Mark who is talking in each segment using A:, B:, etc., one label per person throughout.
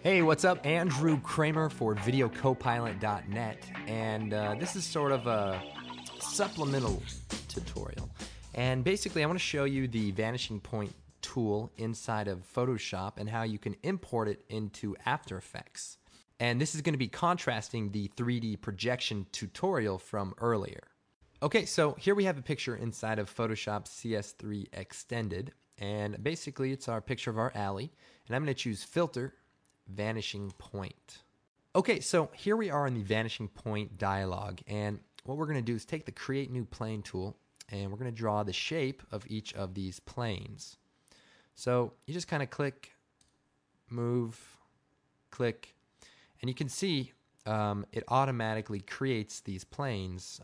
A: Hey, what's up? Andrew Kramer for VideoCopilot.net, and this is sort of a supplemental tutorial. And basically, I want to show you the vanishing point tool inside of Photoshop and how you can import it into After Effects. And this is going to be contrasting the 3D projection tutorial from earlier. Okay, so here we have a picture inside of Photoshop CS3 Extended, and basically it's our picture of our alley, and I'm going to choose Filter, Vanishing Point. Okay, so here we are in the Vanishing Point dialog, and what we're going to do is take the Create New Plane tool, and we're going to draw the shape of each of these planes. So you just kind of click, move, click, and you can see it automatically creates these planes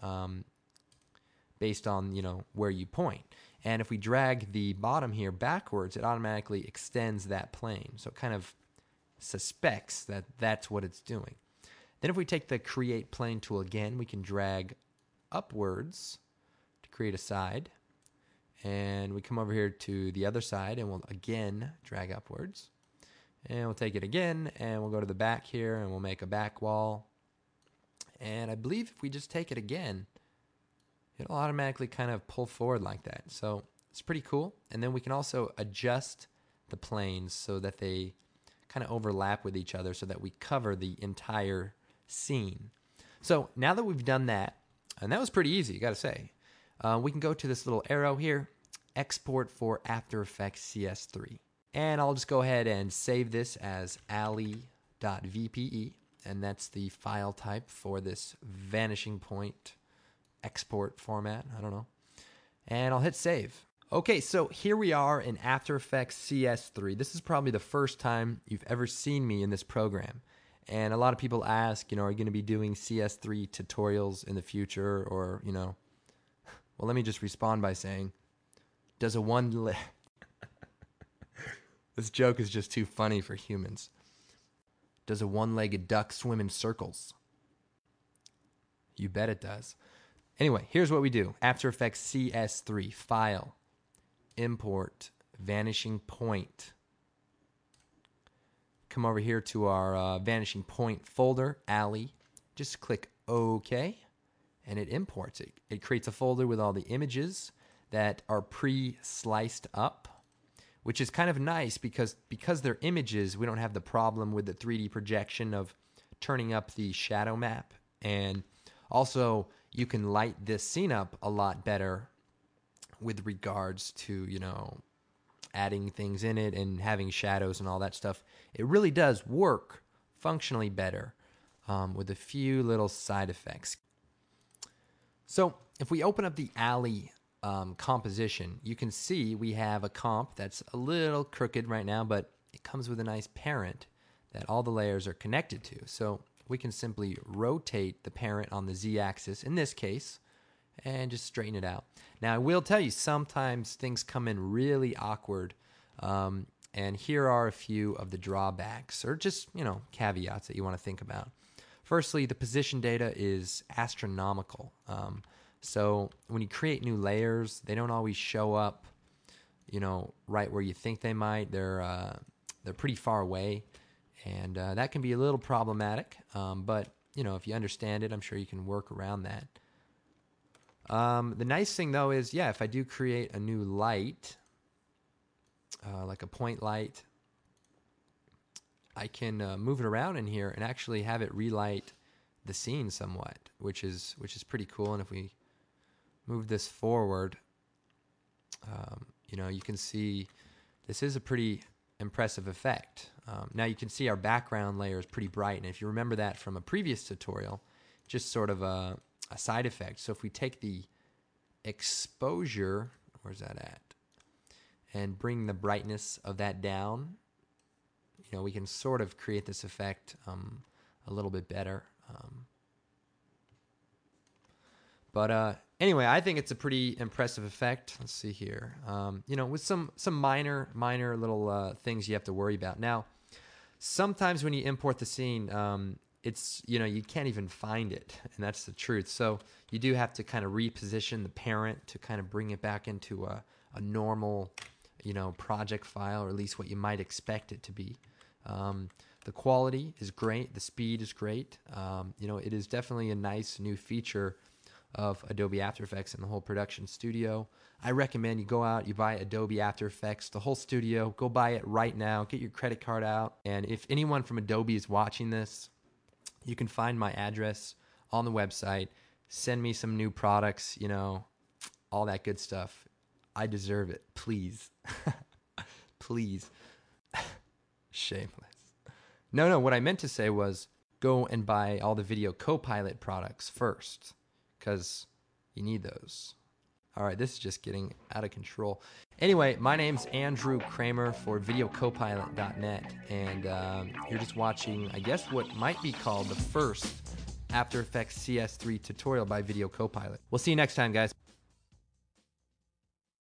A: based on where you point. And if we drag the bottom here backwards, it automatically extends that plane. So it kind of suspects that that's what it's doing. Then if we take the Create Plane tool again, we can drag upwards to create a side. And we come over here to the other side and we'll again drag upwards. And we'll take it again and we'll go to the back here and we'll make a back wall. And I believe if we just take it again, it'll automatically kind of pull forward like that. So it's pretty cool. And then we can also adjust the planes so that they kind of overlap with each other so that we cover the entire scene. So now that we've done that, and that was pretty easy, you got to say, we can go to this little arrow here, Export for After Effects CS3. And I'll just go ahead and save this as alley.vpe, and that's the file type for this vanishing point export format. I don't know. And I'll hit save. Okay, so here we are in After Effects CS3. This is probably the first time you've ever seen me in this program. And a lot of people ask, are you going to be doing CS3 tutorials in the future? Or, well, let me just respond by saying, does a this joke is just too funny for humans. Does a one-legged duck swim in circles? You bet it does. Anyway, here's what we do. After Effects CS3, File, Import, Vanishing Point. Come over here to our Vanishing Point folder, Alley. Just click OK, and it imports it. It creates a folder with all the images that are pre-sliced up, which is kind of nice because they're images, we don't have the problem with the 3D projection of turning up the shadow map. And also, you can light this scene up a lot better with regards to, adding things in it and having shadows and all that stuff. It really does work functionally better with a few little side effects. So if we open up the Alley composition, you can see we have a comp that's a little crooked right now, but it comes with a nice parent that all the layers are connected to. So we can simply rotate the parent on the Z-axis, in this case, and just straighten it out. Now, I will tell you, sometimes things come in really awkward, and here are a few of the drawbacks, or just, caveats that you want to think about. Firstly, the position data is astronomical. So when you create new layers, they don't always show up, right where you think they might. They're pretty far away. And that can be a little problematic, but if you understand it, I'm sure you can work around that. The nice thing though is, if I do create a new light, like a point light, I can move it around in here and actually have it relight the scene somewhat, which is pretty cool. And if we move this forward, you can see this is a pretty impressive effect. Now you can see our background layer is pretty bright, and if you remember that from a previous tutorial, just sort of a side effect. So if we take the exposure, where's that at, and bring the brightness of that down, we can sort of create this effect a little bit better. But anyway, I think it's a pretty impressive effect. Let's see here. With some minor little things you have to worry about. Now, sometimes when you import the scene, it's, you can't even find it, and that's the truth. So you do have to kind of reposition the parent to kind of bring it back into a normal, project file, or at least what you might expect it to be. The quality is great. The speed is great. It is definitely a nice new feature of Adobe After Effects and the whole production studio. I recommend you go out, you buy Adobe After Effects, the whole studio. Go buy it right now. Get your credit card out. And if anyone from Adobe is watching this, you can find my address on the website. Send me some new products, all that good stuff. I deserve it. Please. Please. Shameless. No, what I meant to say was go and buy all the Video Copilot products first, because you need those. All right, this is just getting out of control. Anyway, my name's Andrew Kramer for VideoCopilot.net, and you're just watching, I guess, what might be called the first After Effects CS3 tutorial by Video Copilot. We'll see you next time, guys.